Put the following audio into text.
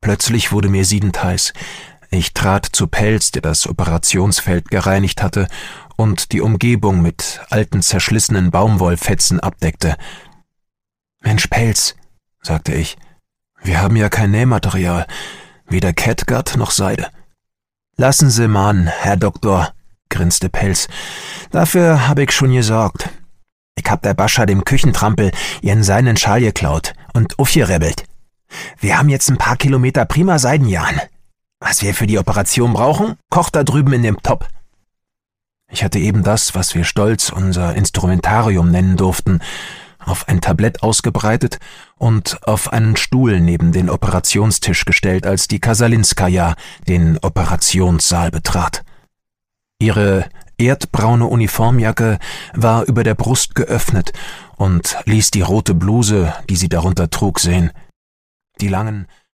Plötzlich wurde mir siedend heiß. Ich trat zu Pelz, der das Operationsfeld gereinigt hatte und die Umgebung mit alten zerschlissenen Baumwollfetzen abdeckte. »Mensch, Pelz«, sagte ich, »wir haben ja kein Nähmaterial, weder Catgut noch Seide.« »Lassen Sie man, Herr Doktor«, grinste Pelz, »dafür hab ich schon gesorgt. Ich hab der Bascha dem Küchentrampel ihren seinen Schal geklaut und aufgerebelt. Wir haben jetzt ein paar Kilometer prima Seidenjahn. Was wir für die Operation brauchen, kocht da drüben in dem Topf.« Ich hatte eben das, was wir stolz unser Instrumentarium nennen durften, auf ein Tablett ausgebreitet und auf einen Stuhl neben den Operationstisch gestellt, als die Kasalinskaja den Operationssaal betrat. Ihre erdbraune Uniformjacke war über der Brust geöffnet und ließ die rote Bluse, die sie darunter trug, sehen. Die langen,